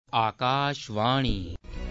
आकाशवाणी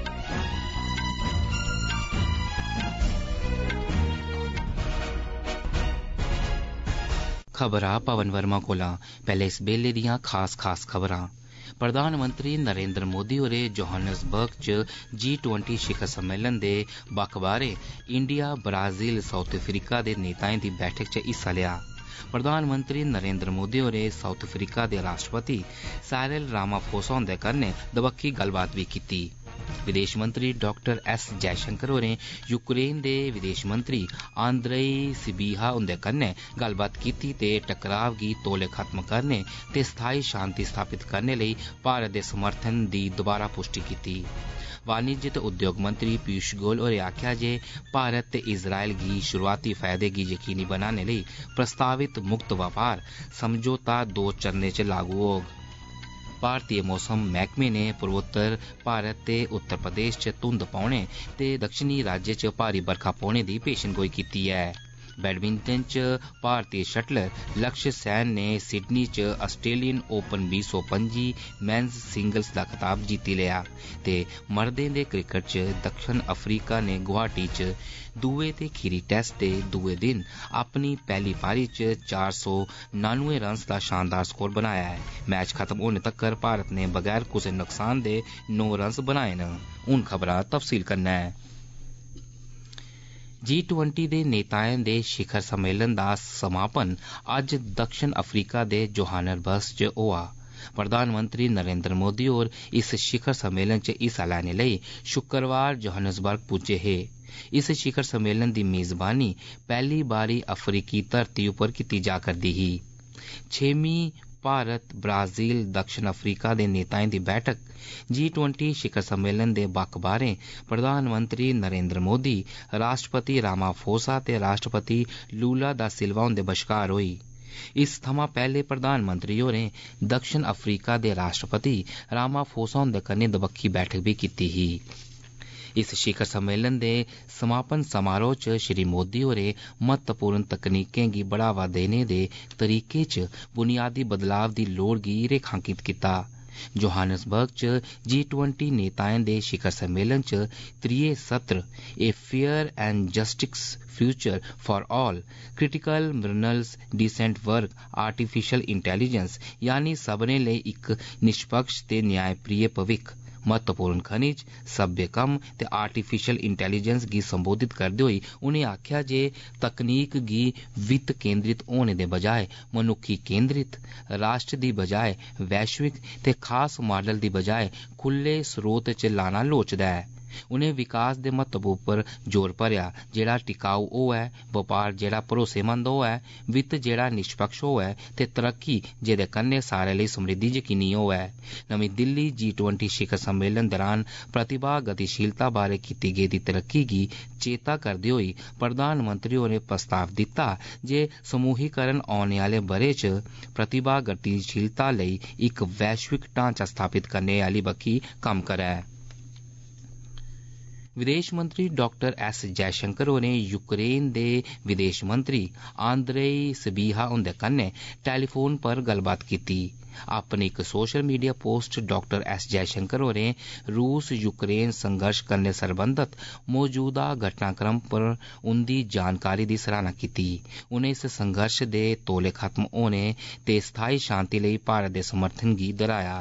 खबरां पवन वर्मा कोला। पैहले इस बेल्ले दियां खास खबरां। प्रधानमंत्री नरेंद्र मोदी होरें जोहान्सबर्ग च G20 शिखर सम्मेलन दे बक्ख बाहरें इंडिया, ब्राजील, साउथ अफ्रीका दे नेताएं दी बैठक च हिस्सा लिया। प्रधानमंत्री नरेंद्र मोदी होरें साउथ अफ्रीका दे राष्ट्रपति साइरिल रामाफोसा हुंदे कन्नै दबक्खी गल्लबात बी कीती। विदेश मंत्री डॉक्टर एस जयशंकर होरें यूक्रेन दे विदेश मंत्री आंद्रेई सिबिहा हुंदे कन्नै गल्लबात कीती ते टकराव गी तौले खत्म करने ते स्थायी शांति स्थापित करने लेई भारत दे समर्थन दी दोबारा पुष्टि कीती। वाणिज्य ते उद्योग मंत्री पीयूष गोयल होरें आखेआ जे भारत ते इजराइल गी शुरुआती फायदे गी यकीनी बनाने लेई प्रस्तावित मुक्त व्यापार समझौता 2 चरणें च लागू होग। भारतीय मौसम मैह्कमे ने पूर्वोत्तर भारत ते उत्तर प्रदेश च धुंध पौने ते दक्षिणी राज्य च भारी बरखा पौने दी पेशनगोई कीती ऐ। बैडमिंटन च भारतीय शटलर लक्ष्य सैन ने सिडनी च आस्ट्रेलियन ओपन 2025 मेंस सिंगल्स दा खिताब जीती लिया ते मर्दें दे क्रिकेट च दक्षिण अफ्रीका ने गुवाहाटी च दुए ते खीरी टेस्ट दे दुए दिन अपनी पहली पारी च 499 रन्स दा शानदार स्कोर बनाया है। मैच खत्म होने तक्कर भारत ने बगैर कुसै नुकसान दे 9 रन्स बनाए न। हुण खबरां तफसील कन्नै। G20 दे नेताएं दे शिखर सम्मेलन दा समापन अज्ज दक्षिण अफ्रीका दे जोहान्सबर्ग च होआ। प्रधानमंत्री नरेंद्र मोदी होर इस शिखर सम्मेलन च हिस्सा लैने लेई शुक्रवार जोहान्सबर्ग पुज्जे हे। इस शिखर सम्मेलन दी मेजबानी पैहली बारी अफ्रीकी धरती उप्पर कीती जा करदी ही। 6वीं भारत, ब्राजील, दक्षिण अफ्रीका दे नेताएं दी बैठक G20 शिखर सम्मेलन दे बक्ख बाहरें प्रधानमंत्री नरेंद्र मोदी, राष्ट्रपति रामाफोसा ते राष्ट्रपति लूला दा सिल्वा हुंदे बश्कार होई। इस थमां पैहले प्रधानमंत्री होरें दक्षिण अफ्रीका दे राष्ट्रपति रामाफोसा हुंदे कन्नै दबक्खी बैठक भी कीती ही। इस शिखर सम्मेलन दे समापन समारोह च श्री मोदी होरें महत्वपूर्ण तकनीकें गी बढ़ावा देने दे तरीके च बुनियादी बदलाव दी लोड़ गी रेखांकित कीता। जोहान्सबर्ग च G20 नेताएं दे शिखर सम्मेलन च 3 सत्र a fair and justice future for all, critical minerals, decent work, artificial intelligence यानी सभनें लेई इक निष्पक्ष ते न्यायप्रिय भविक्ख, महत्वपूर्ण खनिज, सभ्य कम्म ते आर्टिफिशियल इंटेलिजेंस गी संबोधित करदे होई उनें आखेआ जे तकनीक गी वित्त केंद्रित होने दे बजाय मनुक्खी केंद्रित, राष्ट्र दी बजाय वैश्विक ते खास मॉडल दी बजाय खुले स्रोत च लाना लोड़चदा ऐ। उनें विकास दे महत्व उप्पर जोर भरेआ जेड़ा टिकाऊ होऐ, बपार जेड़ा भरोसेमंद होऐ, वित्त जेड़ा निष्पक्ष होऐ ते तरक्की जेदे कन्नै सारे लेई समृद्धि यकीनी होऐ। नमीं दिल्ली G20 शिखर सम्मेलन दौरान प्रतिभा गतिशीलता बारै कीती गेदी तरक्की गी चेता करदे होई प्रधानमंत्री होरें प्रस्ताव दित्ता जे समूहीकरण औने आह्ले ब'रे च प्रतिभा गतिशीलता लेई इक वैश्विक ढांचा स्थापित करने आह्ली बक्खी कम्म करै। विदेश मंत्री डॉक्टर एस जयशंकर होरें यूक्रेन दे विदेश मंत्री आंद्रेई सिबिहा हुंदे कन्नै टेलीफोन पर गल्लबात कीती। अपनी इक social media post doctor S Jaishankar होरें रूस यूक्रेन संघर्ष कन्नै सरबंधत मौजूदा घटनाक्रम पर उंदी जानकारी दी सराहना कीती। उनें इस संघर्ष दे तौले खत्म होने ते स्थायी शांति लेई भारत दे समर्थन गी दोहराया।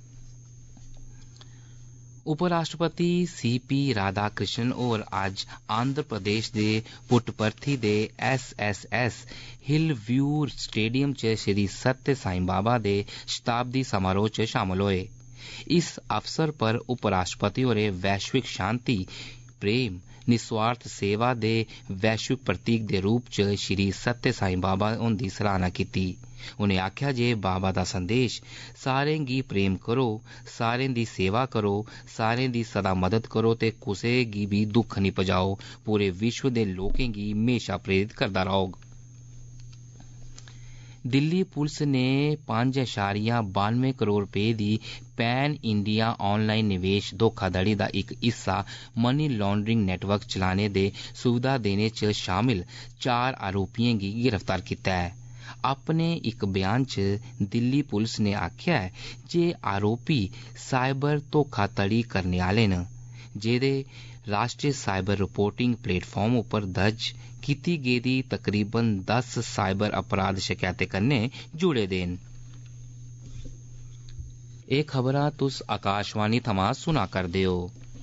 उपराष्ट्रपति CP राधाकृष्णन होर अज्ज आंध्र प्रदेश दे पुट्टपर्थी दे SSS हिल व्यू स्टेडियम च श्री सत्य साईं बाबा दे शताब्दी समारोह च शामल होए। इस अवसर पर उपराष्ट्रपति होरें वैश्विक शांति, प्रेम, निस्वार्थ सेवा दे वैश्विक प्रतीक दे रूप च श्री सत्य साईं बाबा हुंदी सराहना कीती। उनें आखेआ जे बाबा दा संदेश सारें गी प्रेम करो, सारें दी सेवा करो, सारें दी सदा मदद करो ते कुसै गी भी दुख निं पजाओ पूरे विश्व दे लोकें गी म्हेशा प्रेरित करदा रौह्ग। दिल्ली पुलिस ने 5.92 करोड़ रपेऽ दी पैन इंडिया ऑनलाइन निवेश धोखाधड़ी दा इक हिस्सा मनी लॉन्ड्रिंग नेटवर्क चलाने दे सुविधा देने च शामिल 4 आरोपियें गी गिरफ्तार कीता ऐ। अपने इक बयान च दिल्ली पुलिस ने आखेआ है जे आरोपी साइबर धोखाधड़ी करने आह्ले न, जेह्दे राष्ट्रीय साइबर रिपोर्टिंग प्लेटफार्म उप्पर दर्ज कीती गेदी तकरीबन 10 साइबर अपराध शकैतें कन्नै जुड़े दे न। एह् खबरां तुस आकाशवाणी थमां सुना करदे ओ।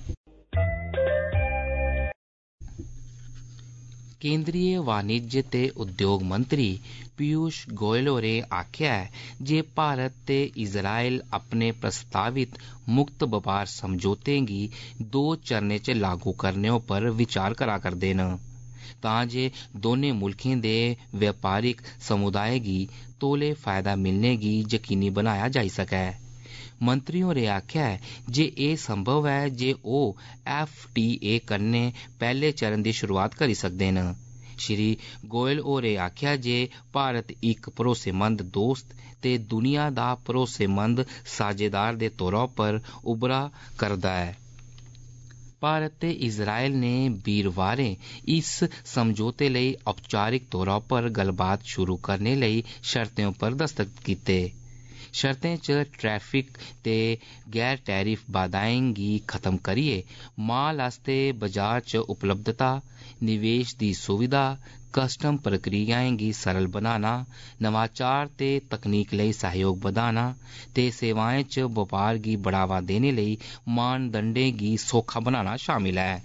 केंद्रीय वाणिज्य ते उद्योग मंत्री पीयूष गोयल होरें आखेआ है जे भारत ते इजराइल अपने प्रस्तावित मुक्त बपार समझौतें गी 2 चरणें च लागू करने उप्पर विचार करा करदे न, तां जे दौनें मुल्खें दे व्यापारिक समुदाय गी तौले फायदा मिलने गी यकीनी बनाया जाई सकै। मंत्री होरें आखेआ है जे एह् संभव ऐ जे ओह् FTA कन्नै पैह्ले चरण दी शुरुआत करी सकदे न। श्री गोयल होरें आखेआ जे भारत इक भरोसेमंद दोस्त ते दुनिया दा भरोसेमंद साझेदार दे तौरा पर उब्भरा करदा ऐ। भारत ते इजराइल ने वीरवारें इस समझौते लेई औपचारिक तौरा पर गल्लबात शुरू करने लेई शर्तें उप्पर दस्तखत कीते। शर्तें च ट्रैफिक ते गैर टैरिफ बाधाएं गी खत्म करियै माल आस्तै बाजार च उपलब्धता, निवेश दी सुविधा, कस्टम प्रक्रियाएं गी सरल बनाना, नवाचार ते तकनीक लेई सहयोग बधाना ते सेवाएं च बपार गी बढ़ावा देने लेई मानदंडें गी सौखा बनाना शामिल ऐ।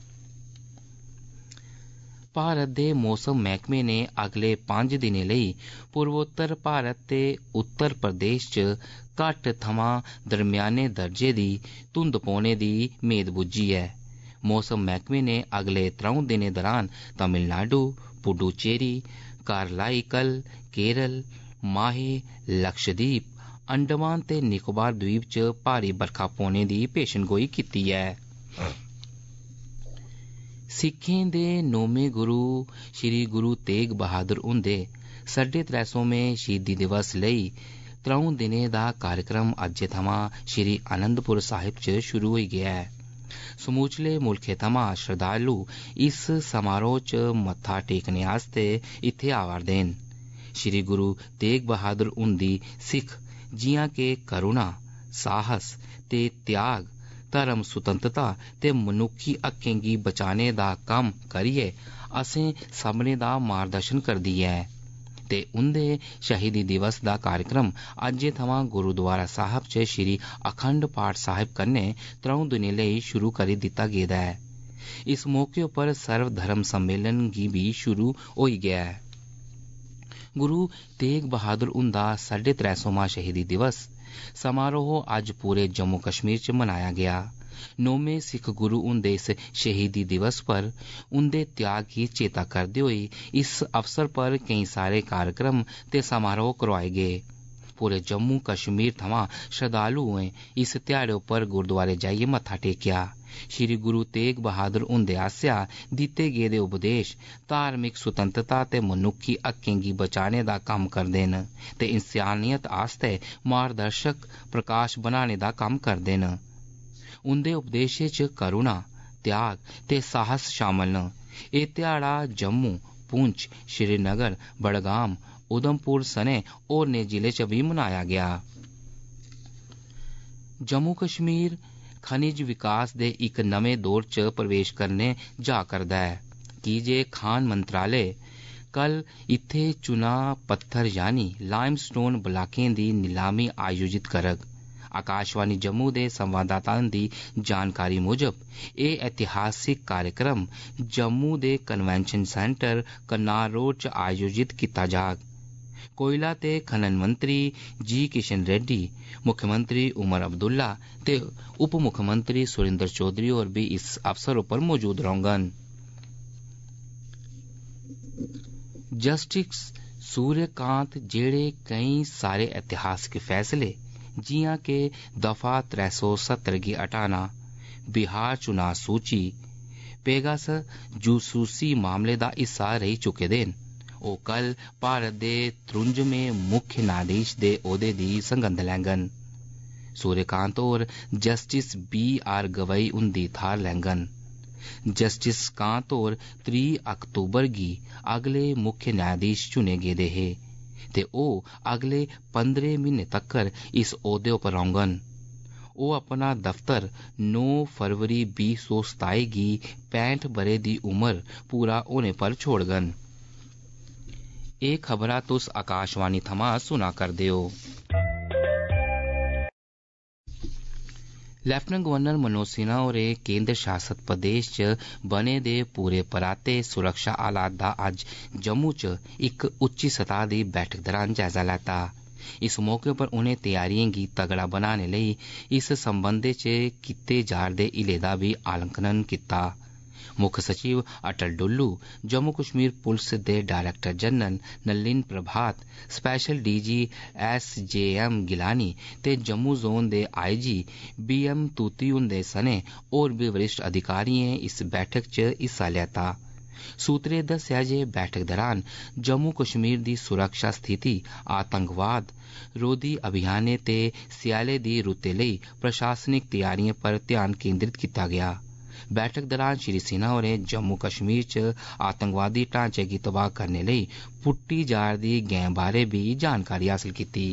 भारत दे मौसम मैह्कमे ने अगले 5 दिनें लेई पूर्वोत्तर भारत ते उत्तर प्रदेश च घट्ट थमां दरम्याने दर्जे दी धुंध पौने दी मेद बुज्झी ऐ। मौसम मैह्कमे ने अगले 3 दिनें दौरान तमिलनाडु, पुडुचेरी, कारलाईकल, केरल, माहे, लक्षद्वीप, अंडमान ते निकोबार द्वीप च भारी बरखा पौने दी पेशनगोई कीती ऐ। सिखें दे 9वें गुरु श्री गुरु तेग बहादुर हुंदे 350वें शहीदी दिवस लेई 3 दिनें दा कार्यक्रम अज्जै थमां श्री आनंदपुर साहिब च शुरू होई गेआ ऐ। समूलचे मुल्खै थमां श्रद्धालु इस समारोह च मत्था टेकने आस्तै इत्थै आवा'रदे न। श्री गुरु तेग बहादुर हुंदी सिक्ख जि'यां के करुणा, साहस ते त्याग, धर्म सुतैंत्रता ते मनुक्खी हक्कें गी बचाने दा कम्म करियै असें सभनें दा मार्गदर्शन करदी ऐ ते उंदे शहीदी दिवस दा कार्यक्रम अज्जै थमां गुरुद्वारा साहब च श्री अखंड पाठ साहिब कन्नै 3 दिनें लेई शुरू करी दित्ता गेदा ऐ। इस मौके उप्पर सर्व धर्म सम्मेलन गी बी शुरू होई गेआ ऐ। गुरु तेग बहादुर हुंदा 350वां शहीदी दिवस समारोह अज्ज पूरे जम्मू कश्मीर च मनाया गेआ। 9वें सिख गुरु हुंदे इस शहीदी दिवस पर उंदे त्याग गी चेता करदे होई इस अवसर पर केईं सारे कार्यक्रम ते समारोह करोआए गे। पूरे जम्मू कश्मीर थमां श्रद्धालुएं इस ध्याड़े उप्पर गुरुद्वारे जाइयै मत्था टेकेआ। श्री गुरु तेग बहादुर हुंदे आसेआ दित्ते गेदे उपदेश धार्मिक सुतैंत्रता ते मनुक्खी हक्कें गी बचाने दा कम्म करदे न ते इंसानियत आस्तै मार्गदर्शक प्रकाश बनाने दा कम्म करदे न। उंदे उपदेशें च करुणा, त्याग ते साहस शामल न। एह् ध्याड़ा जम्मू, पुंछ, श्रीनगर, बड़गाम, उधमपुर सने होरनें जिलें च बी मनाया गेआ। जम्मू कश्मीर खनिज विकास दे इक नमें दौर च प्रवेश करने जा करदा ऐ, की जे खान मंत्रालय कल इत्थै चुना पत्थर यानी लाइमस्टोन ब्लाकें दी नीलामी आयोजित करग। आकाशवाणी जम्मू दे संवाददाता दी जानकारी मुजब एह् ऐतिहासिक कार्यक्रम जम्मू दे कन्वेंशन सेंटर कन्नार रोड च आयोजित कीता जाग। कोयला ते खनन मंत्री जी किशन रेड्डी, मुख्यमंत्री उमर अब्दुल्ला ते उप मुख्यमंत्री सुरेंद्र चौधरी होर बी इस अवसर उप्पर मौजूद रौह्ङन। जस्टिस सूर्यकांत जेह्ड़े केईं सारे ऐतिहासिक फैसले जि'यां के दफा 370 गी हटाना, बिहार चुनां सूची, पेगासस जसूसी मामले दा हिस्सा रेही चुके दे न, ओह् कल भारत दे 53वें मुक्ख न्यायाधीश दे ओह्दे दी सगंध लैङन। सूर्यकांत होर जस्टिस BR गवई हुंदी थाह्र लैङन। जस्टिस कांत होर 30 अक्तूबर गी अगले मुक्ख न्यायाधीश चुने गेदे हे। ते ओह् अगले 15 म्हीने तक्कर इस ओह्दे उप्पर रौह्ङन। ओह् अपना दफ्तर 9 फरवरी 2027 गी 65 ब'रे दी उमर पूरा होने पर छोड़ङन। एह् खबरां तुस आकाशवाणी थमां सुना करदे ओ। लेफ्टिनेंट गवर्नर मनोज सिन्हा होरें केंद्र शासित प्रदेश च बने दे पूरे पराते सुरक्षा हालात दा अज्ज जम्मू च इक उच्ची सतह दी बैठक दौरान जायजा लैता। इस मौके पर उनें तैयारिएं गी तगड़ा बनाने लेई इस संबंधै च कीते जा'रदे हीले दा बी आकलन कीता। मुक्ख सचिव अटल डुल्लू, जम्मू कश्मीर पुलस दे director general Nalin Prabhat, special DG SJM Gilani ते जम्मू जोन दे IG BM तूती हुंदे सने होर बी वरिष्ठ अधिकारिएं इस बैठक च हिस्सा लैता। सूत्रें दस्सेआ जे बैठक दौरान जम्मू कश्मीर दी सुरक्षा स्थिति, आतंकवाद रोधी अभियानें ते स्याले दी रुतै लेई प्रशासनिक तैयारिएं पर ध्यान केंद्रित कीता गेआ। बैठक दौरान श्री सिन्हा होरें जम्मू कश्मीर च आतंकवादी ढांचे गी तबाह करने लेई पुट्टी जा'रदी गैं बारै बी जानकारी हासल कीती।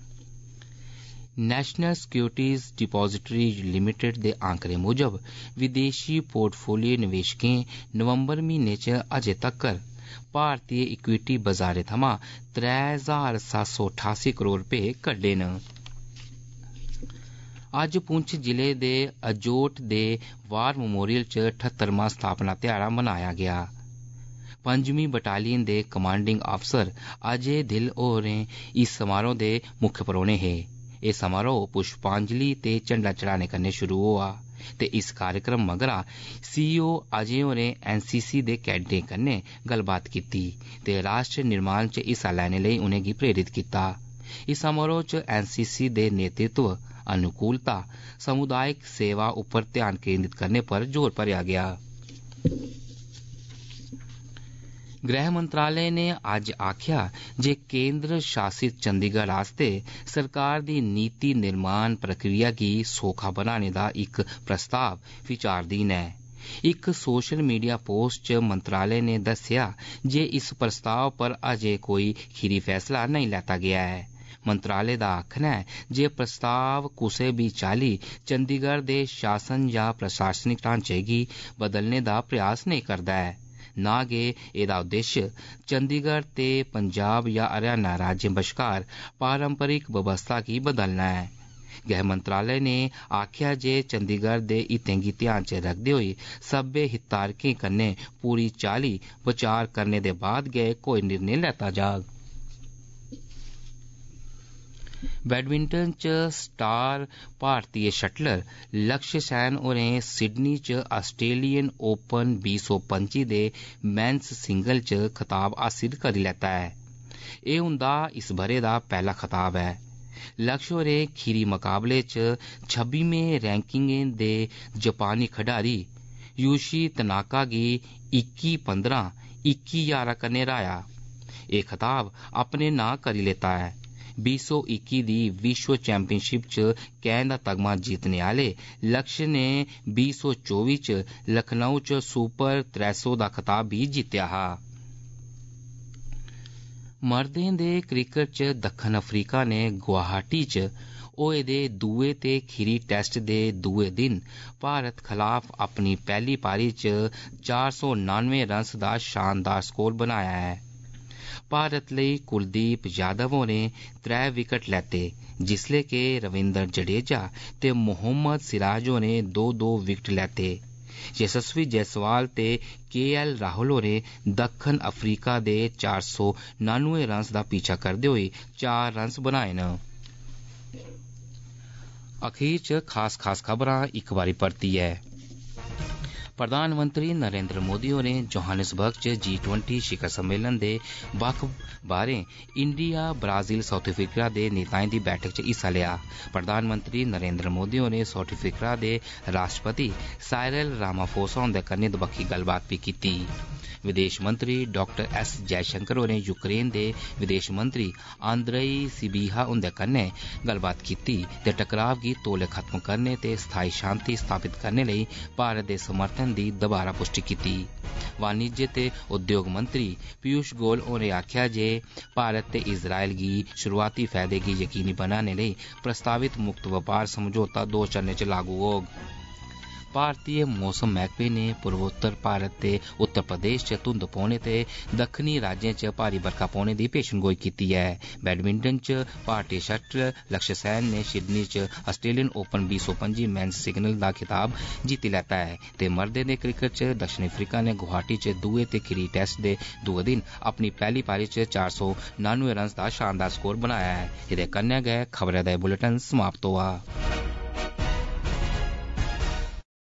नेशनल सिक्योरिटीज डिपॉजिटरी लिमिटेड दे आंकड़े मुजब विदेशी पोर्टफोलियो निवेशकें नवंबर म्हीने च अजें तक्कर भारतीय इक्विटी बजारें थमां 3,788 करोड़ रपेऽ कड्ढे न। अज्ज पुंछ जिले दे अजोट दे वार मेमोरियल च 78वां स्थापना ध्याड़ा मनाया गेआ। 5वीं बटालियन दे कमांडिंग अफसर अजय दिल होरें इस समारोह दे मुक्ख परौह्ने हे। एह् समारोह पुष्पांजलि ते झंडा चढ़ाने कन्नै शुरू होआ ते इस कार्यक्रम मगरा CEO अजय होरें NCC दे कैडेटें कन्नै गल्लबात कीती ते राष्ट्र निर्माण च हिस्सा लैने लेई उनेंगी प्रेरित कीता। इस समारोह च NCC दे नेतृत्व, अनुकूलता, समुदायिक सेवा उप्पर ध्यान केंद्रित करने पर जोर भरेआ गेआ। गृह मंत्रालय ने अज्ज आखेआ जे केंद्र शासित चंडीगढ़ आस्तै सरकार दी नीति निर्माण प्रक्रिया गी सौखा बनाने दा इक प्रस्ताव विचाराधीन ऐ। इक सोशल मीडिया पोस्ट च मंत्रालय ने दस्सेआ जे इस प्रस्ताव पर अजें कोई खीरी फैसला नेईं लैता गेआ ऐ। मंत्रालय दा आखना ऐ जे प्रस्ताव कुसै बी चाल्ली चंडीगढ़ दे शासन जां प्रशासनिक ढांचे गी बदलने दा प्रयास नेईं करदा ऐ, ना गै एह्दा उद्देश्य चंडीगढ़ ते पंजाब जां हरियाणा राज्यें बश्कार पारंपरिक बवस्था गी बदलना ऐ। गृह मंत्रालय ने आखेआ जे चंडीगढ़ दे हितें गी ध्यान च रखदे होई सब्बै हितधारकें कन्नै पूरी चाल्ली विचार करने दे बाद गै कोई निर्णय लैता जाग। बैडमिंटन च स्टार भारतीय शटलर लक्ष्य सैन होरें सिडनी च आस्ट्रेलियन ओपन 2025 दे मेंस सिंगल च खताब हासिल करी लैता ऐ। एह् उंदा इस ब'रे दा पैह्ला खताब ऐ। लक्ष्य होरें खीरी मकाबले च 26वें रैंकिंग दे जापानी खडारी यूशी तनाका गी 21-15, 21-11 कन्नै हराया। एह् खताब अपने नां करी लैता ऐ। 2021 दी विश्व चैंपियनशिप च कैंह् दा तगमा जीतने आह्ले लक्ष्य ने 2024 च लखनऊ च सुपर 300 दा खताब बी जित्तेआ हा। मर्दें दे क्रिकेट च दक्खन अफ्रीका ने गुवाहाटी च होए दे दुए ते खीरी टेस्ट दे दुए दिन भारत खलाफ अपनी पैह्ली पारी च 499 रन्स दा शानदार स्कोर बनाया ऐ। भारत लेई कुलदीप यादव होरें 3 विकेट लैते, जिसलै के रविंद्र जडेजा ते मोहम्मद सिराज होरें 2-2 विकेट लैते। यशस्वी जायसवाल ते KL राहुल होरें दक्खन अफ्रीका दे 499 रन्स दा पीछा करदे होई 4 रन्स बनाए न। अखीर च खास खबरां इक बारी परतियै। प्रधानमंत्री नरेंद्र मोदी होरें जोहानिसबर्ग च G20 शिखर सम्मेलन दे बक्ख बारें इंडिया, ब्राजील, साउथ अफ्रीका दे नेताएं दी बैठक च हिस्सा लेआ। प्रधानमंत्री नरेंद्र मोदी होरें साउथ अफ्रीका दे राष्ट्रपति साइरल रामाफोसा हुंदे कन्नै दबक्खी गल्लबात बी कीती। विदेश मंत्री डॉक्टर S जयशंकर होरें यूक्रेन दे विदेश मंत्री आंद्रेई सिबिहा हुंदे कन्नै गल्लबात कीती ते टकराव गी तौले खत्म करने ते स्थायी शांति स्थापित करने लेई भारत दे समर्थन गठन दी दोबारा पुष्टि कीती। वाणिज्य ते उद्योग मंत्री पीयूष गोयल होरें आखेआ जे भारत ते इजराइल गी शुरुआती फायदे गी यकीनी बनाने लेई प्रस्तावित मुक्त बपार समझौता 2 चरणें च लागू होग। भारतीय मौसम मैह्कमे ने पूर्वोत्तर भारत ते उत्तर प्रदेश च धुंध पौने ते दक्खनी राज्यें च भारी बरखा पौने दी पेशनगोई कीती ऐ। बैडमिंटन च भारतीय शटलर लक्ष्य सैन ने सिडनी च आस्ट्रेलियन ओपन 2025 मेन्स सिंगल्स दा खिताब जीती लैता ऐ ते मर्दें दे क्रिकेट च दक्षिण अफ्रीका ने गुवाहाटी च दुए ते खीरी टेस्ट दे दुए दिन अपनी पैहली पारी च 499 रन्स दा शानदार स्कोर बनाया ऐ। एह्दे कन्नै गै खबरै दा बुलेटिन समाप्त होआ।